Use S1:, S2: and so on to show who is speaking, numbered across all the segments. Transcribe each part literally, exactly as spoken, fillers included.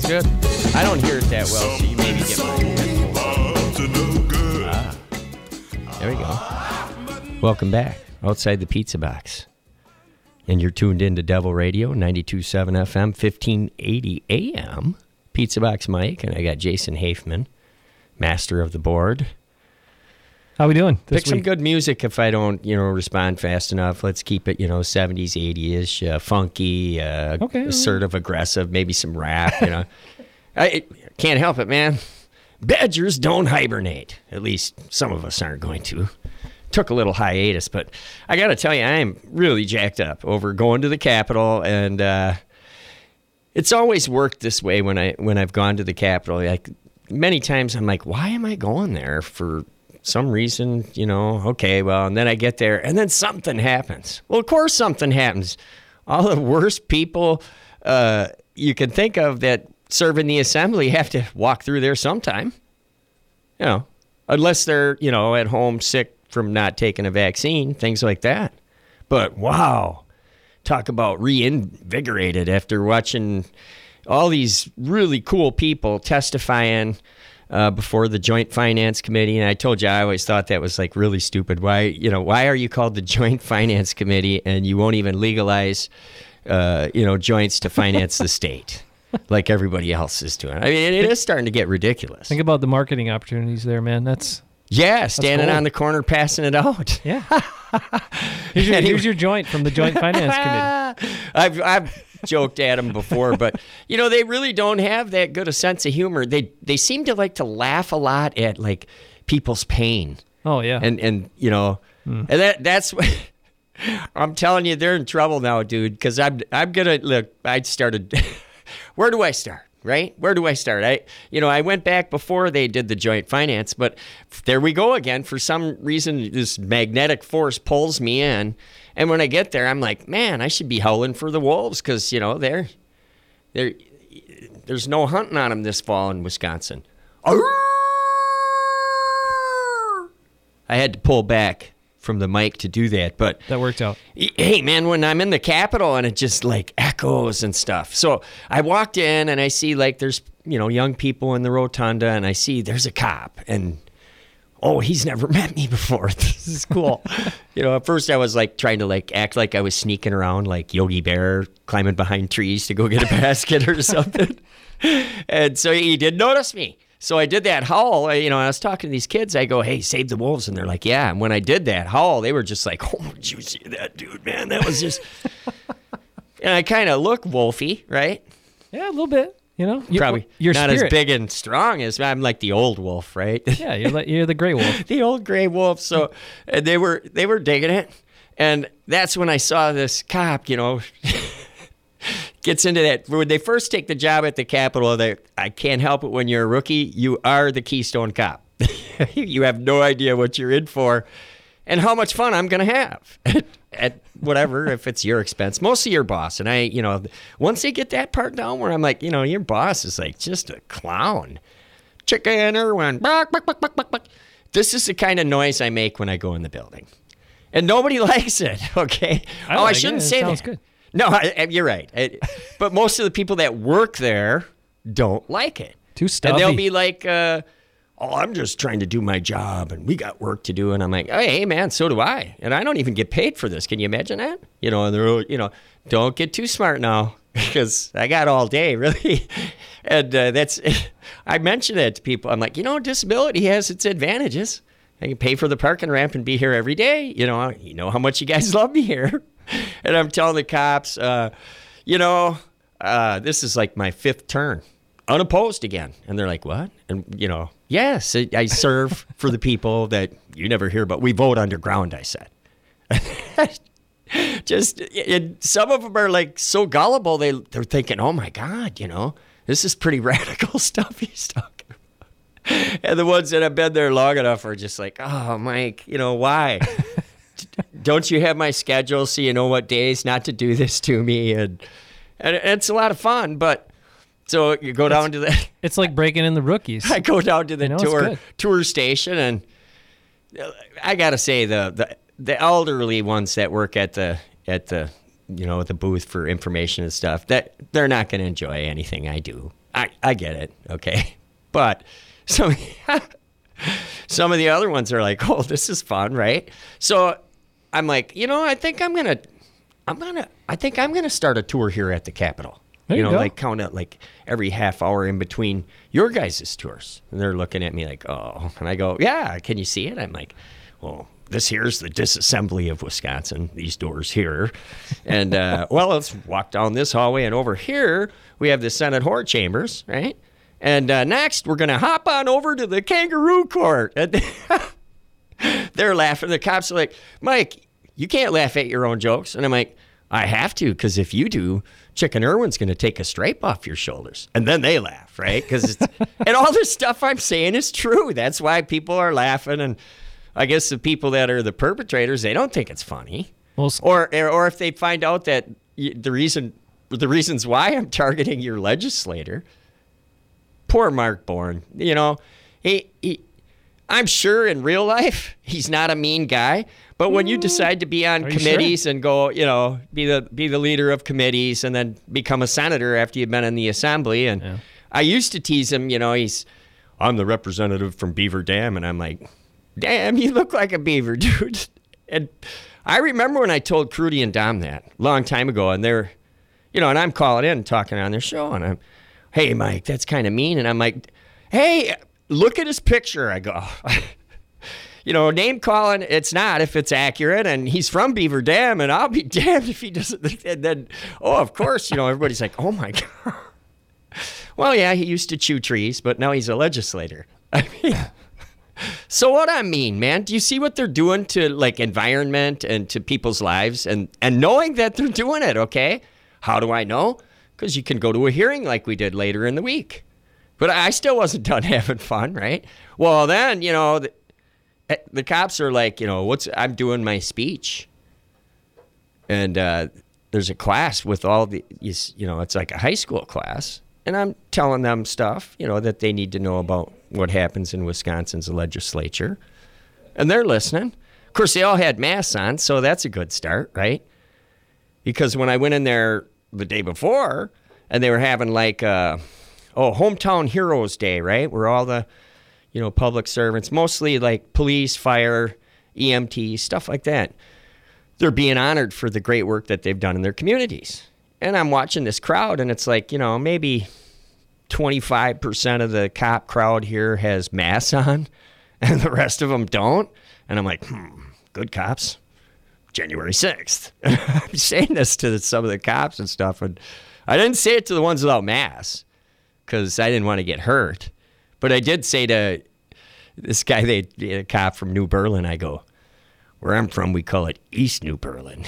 S1: good. I don't hear it that well, so you maybe get my ah. There we go. Welcome back. Outside the Pizza Box. And you're tuned in to Devil Radio, ninety-two point seven F M, fifteen eighty A M. Pizza Box Mike, and I got Jason Hafman, master of the board.
S2: How we doing this
S1: Pick some
S2: week?
S1: good music if I don't, you know, respond fast enough. Let's keep it, you know, seventies, eighties-ish, uh, funky, uh,
S2: okay,
S1: assertive, aggressive, maybe some rap, you know. I can't help it, man. Badgers don't hibernate. At least some of us aren't going to. Took a little hiatus, but I got to tell you, I am really jacked up over going to the Capitol, and uh, it's always worked this way when, I, when I've gone to the Capitol. Like, many times I'm like, why am I going there for some reason, you know, okay, well, and then I get there, and then something happens. Well, of course something happens. All the worst people uh, you can think of that serve in the assembly have to walk through there sometime. You know, unless they're, you know, at home sick from not taking a vaccine, things like that. But, wow, talk about reinvigorated after watching all these really cool people testifying Uh, before the Joint Finance Committee, and I told you I always thought that was like really stupid. Why, you know, why are you called the Joint Finance Committee and you won't even legalize, uh, you know, joints to finance the state like everybody else is doing? I mean, it, it is starting to get ridiculous.
S2: Think about the marketing opportunities there, man. That's
S1: yeah, standing
S2: cool.
S1: on the corner passing it out.
S2: Yeah. here's, your, here's your joint from the Joint Finance Committee.
S1: I've I've joked at them before, but you know they really don't have that good a sense of humor. They they seem to like to laugh a lot at like people's pain.
S2: Oh yeah,
S1: and and you know, mm. and that that's what I'm telling you, they're in trouble now, dude. Because I'm I'm gonna look. I started. Where do I start? Right? Where do I start? I you know I went back before they did the joint finance, but there we go again. For some reason, this magnetic force pulls me in. And when I get there, I'm like, man, I should be howling for the wolves because, you know, they're, they're, there's no hunting on them this fall in Wisconsin. I had to pull back from the mic to do that, but
S2: that worked out.
S1: Hey, man, when I'm in the Capitol and it just like echoes and stuff. So I walked in and I see like there's, you know, young people in the rotunda and I see there's a cop and oh, he's never met me before. This is cool. You know, at first I was like trying to like act like I was sneaking around like Yogi Bear, climbing behind trees to go get a basket or something. And so he did notice me. So I did that howl, you know, and I was talking to these kids. I go, hey, save the wolves. And they're like, yeah. And when I did that howl, they were just like, oh, did you see that dude, man? That was just... And I kind of look wolfy, right?
S2: Yeah, a little bit. You know, you're,
S1: probably
S2: your
S1: not
S2: spirit.
S1: as big and strong as I'm like the old wolf, right?
S2: Yeah, you're like you're the gray wolf,
S1: the old gray wolf. So and they were they were digging it, and that's when I saw this cop, you know, gets into that. When they first take the job at the Capitol, they I can't help it when you're a rookie, you are the Keystone Cop. You have no idea what you're in for, and how much fun I'm gonna have. At whatever, if it's your expense, mostly your boss. And I, you know, once they get that part down where I'm like, you know, your boss is like just a clown. Chicken Irwin. This is the kind of noise I make when I go in the building. And nobody likes it, okay?
S2: I
S1: oh,
S2: like
S1: I shouldn't
S2: it.
S1: say
S2: it sounds
S1: that.
S2: Good.
S1: No, I, you're right. I, but most of the people that work there don't like it.
S2: Too stuffy.
S1: And they'll be like, uh, oh, I'm just trying to do my job, and we got work to do. And I'm like, hey, man, so do I. And I don't even get paid for this. Can you imagine that? You know, and they're, you know, don't get too smart now because I got all day, really. And uh, that's, I mention it to people. I'm like, you know, disability has its advantages. I can pay for the parking ramp and be here every day. You know, you know how much you guys love me here. And I'm telling the cops, uh, you know, uh, this is like my fifth turn. Unopposed again. And they're like, what? And, you know, yes, I, I serve for the people that you never hear, but we vote underground, I said. Just, it, some of them are like so gullible, they, they're thinking, oh my God, you know, this is pretty radical stuff he's talking about. And the ones that have been there long enough are just like, oh, Mike, you know, why? Don't you have my schedule so you know what days not to do this to me? And, and it's a lot of fun, but so you go down
S2: it's,
S1: to the...
S2: It's like breaking in the rookies.
S1: I go down to the
S2: you know,
S1: tour tour station, and I got to say, the, the the elderly ones that work at the at the you know, the booth for information and stuff, that they're not going to enjoy anything I do. I, I get it, okay? But some, some of the other ones are like, oh, this is fun, right? So I'm like, you know, I think I'm going to, I'm going to, I think I'm going to start a tour here at the Capitol.
S2: There
S1: you
S2: you
S1: know,
S2: go.
S1: like count it like every half hour in between your guys' tours. And they're looking at me like, oh. And I go, yeah, can you see it? I'm like, well, this here's the disassembly of Wisconsin, these doors here. And, uh, well, let's walk down this hallway. And over here, we have the Senate Whore Chambers, right? And uh, next, we're going to hop on over to the Kangaroo Court. And they're laughing. The cops are like, Mike, you can't laugh at your own jokes. And I'm like, I have to, because if you do, Chicken Irwin's going to take a stripe off your shoulders. And then they laugh, right? Because it's, and all this stuff I'm saying is true. That's why people are laughing. And I guess the people that are the perpetrators, they don't think it's funny.
S2: Well,
S1: Or, or, or if they find out that y- the reason, the reasons why I'm targeting your legislator, poor Mark Bourne, you know, he, he, I'm sure in real life he's not a mean guy, but when you decide to be on
S2: Are you
S1: committees and go, you know, be the be the leader of committees and then become a senator after you've been in the assembly, and
S2: Yeah.
S1: I used to tease him, you know, he's, I'm the representative from Beaver Dam, and I'm like, damn, you look like a beaver, dude. And I remember when I told Crudy and Dom that a long time ago, and they're, you know, and I'm calling in and talking on their show, and I'm, hey, Mike, that's kind of mean. And I'm like, hey, look at his picture. I go, you know, name calling, it's not if it's accurate, and he's from Beaver Dam, and I'll be damned if he doesn't. And then, oh, of course, you know, everybody's like, oh, my God. Well, yeah, he used to chew trees, but now he's a legislator. I mean, so what I mean, man, do you see what they're doing to, like, environment and to people's lives, and, and knowing that they're doing it, okay? How do I know? Because you can go to a hearing like we did later in the week. But I still wasn't done having fun, right? Well, then, you know, the, the cops are like, you know, what's, I'm doing my speech. And uh, there's a class with all the, you, you know, it's like a high school class. And I'm telling them stuff, you know, that they need to know about what happens in Wisconsin's legislature. And they're listening. Of course, they all had masks on, so that's a good start, right? Because when I went in there the day before, and they were having like, uh, oh, Hometown Heroes Day, right? Where all the, you know, public servants, mostly like police, fire, E M T, stuff like that, they're being honored for the great work that they've done in their communities. And I'm watching this crowd, and it's like, you know, maybe twenty-five percent of the cop crowd here has masks on, and the rest of them don't. And I'm like, hmm, good cops. January sixth. I'm saying this to some of the cops and stuff, and I didn't say it to the ones without masks because I didn't want to get hurt. But I did say to this guy, they, a cop from New Berlin, I go, where I'm from, we call it East New Berlin.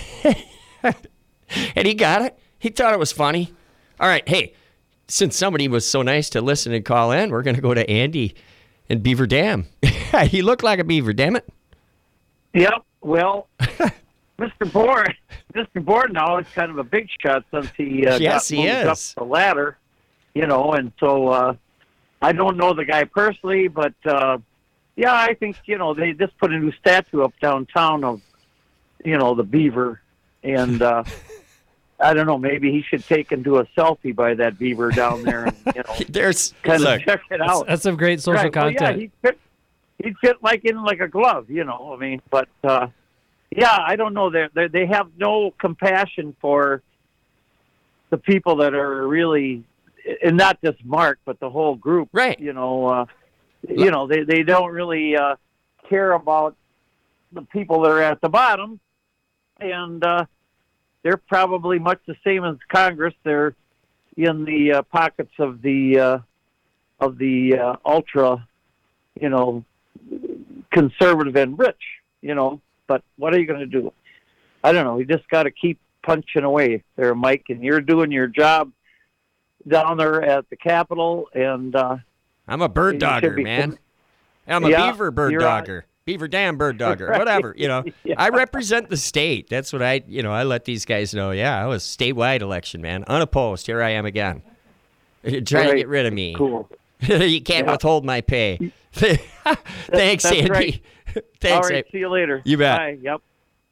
S1: And he got it. He thought it was funny. All right, hey, since somebody was so nice to listen and call in, we're going to go to Andy in Beaver Dam. He looked like a beaver, damn it.
S3: Yep. Well, Mister Bourne, Mister Bourne now is kind of a big shot since he uh,
S1: Yes,
S3: got
S1: he
S3: moved up
S1: is.
S3: the ladder, you know, and so uh, I don't know the guy personally, but uh, yeah, I think, you know, they just put a new statue up downtown of, you know, the beaver, and uh, I don't know, maybe he should take and do a selfie by that beaver down there and, you know,
S1: There's
S3: kind
S1: look,
S3: of check it
S2: That's,
S3: out.
S2: that's some great social
S3: Right. Well, yeah,
S2: content.
S3: he'd fit, he'd fit like in like a glove, you know. I mean, but uh, yeah, I don't know. They they they have no compassion for the people that are really, and not just Mark, but the whole group.
S1: Right.
S3: You know, uh, you know, they they don't really uh, care about the people that are at the bottom, and uh, they're probably much the same as Congress. They're in the uh, pockets of the uh, of the uh, ultra, you know, conservative and rich, you know. But what are you going to do? I don't know. You just got to keep punching away there, Mike, and you're doing your job down there at the Capitol. And uh,
S1: I'm a bird
S3: you
S1: dogger,
S3: should be-
S1: man. I'm a
S3: Yeah,
S1: beaver bird
S3: you're
S1: dogger. Beaver Dam bird dogger.
S3: Right.
S1: Whatever, you know.
S3: Yeah.
S1: I represent the state. That's what I, you know, I let these guys know. Yeah, I was statewide election, man. Unopposed. Here I am again. You're trying to
S3: Right.
S1: get rid of me.
S3: Cool.
S1: You can't
S3: Yeah.
S1: withhold my pay. Thanks,
S3: that's
S1: Andy.
S3: right.
S1: Thanks.
S3: All right.
S1: Abe.
S3: See you later.
S1: You bet.
S3: Bye. Yep.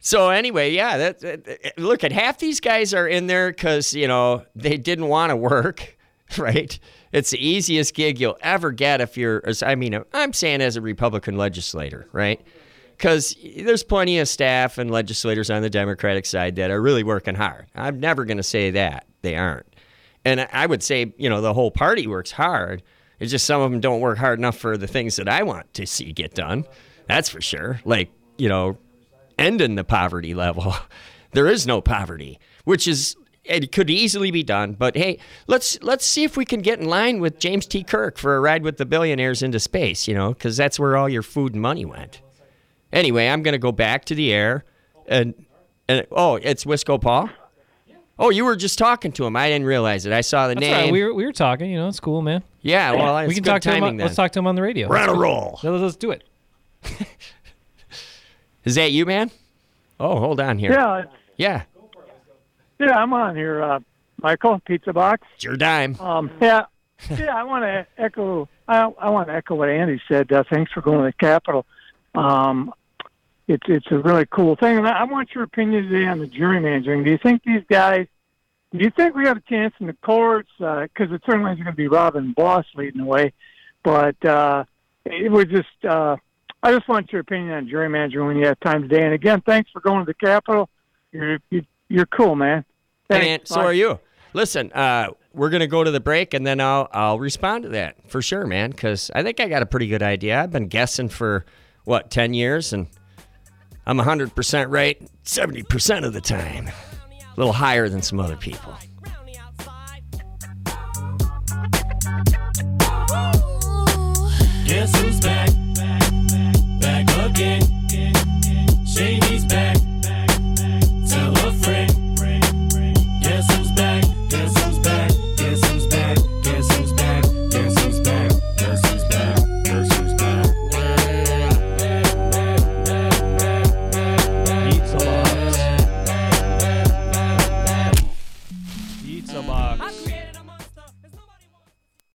S1: So anyway, yeah, that, that, look at half these guys are in there because, you know, they didn't want to work, right? It's the easiest gig you'll ever get if you're, I mean, I'm saying as a Republican legislator, right? Because there's plenty of staff and legislators on the Democratic side that are really working hard. I'm never going to say that they aren't. And I would say, you know, the whole party works hard. It's just some of them don't work hard enough for the things that I want to see get done. That's for sure. Like, you know, ending the poverty level. There is no poverty, which is, it could easily be done. But hey, let's let's see if we can get in line with James T. Kirk for a ride with the billionaires into space, you know, because that's where all your food and money went. Anyway, I'm going to go back to the air. And, and oh, it's Wisco Paul? Oh, you were just talking to him. I didn't realize it. I saw the
S2: That's
S1: name.
S2: right. We were we were talking. You know, it's cool, man.
S1: Yeah, well,
S2: we
S1: it's
S2: can
S1: good
S2: talk to him.
S1: timing
S2: On,
S1: then.
S2: let's talk to him on the radio.
S1: We're on a roll.
S2: Let's, let's do it.
S1: Is that you, man? Oh, hold on here.
S4: Yeah,
S1: Yeah.
S4: yeah, I'm on here, uh, Michael, Pizza Box.
S1: It's your dime.
S4: Um, yeah, yeah, I want to echo. I, I want to echo what Andy said. Uh, thanks for going to the Capitol. Um, it's it's a really cool thing. And I, I want your opinion today on the gerrymandering. Do you think these guys? Do you think we have a chance in the courts? Because uh, it certainly is going to be Robin Boss leading the way. But uh, it was just. Uh, I just want your opinion on gerrymandering when you have time today. And again, thanks for going to the Capitol. You're you, you're cool, man. Thanks.
S1: Hey, man, so are you. Listen, uh, we're gonna go to the break, and then I'll I'll respond to that for sure, man. Because I think I got a pretty good idea. I've been guessing for what ten years, and I'm one hundred percent right seventy percent of the time. A little higher than some other people.
S5: Guess who's back? Back again. Shady's back.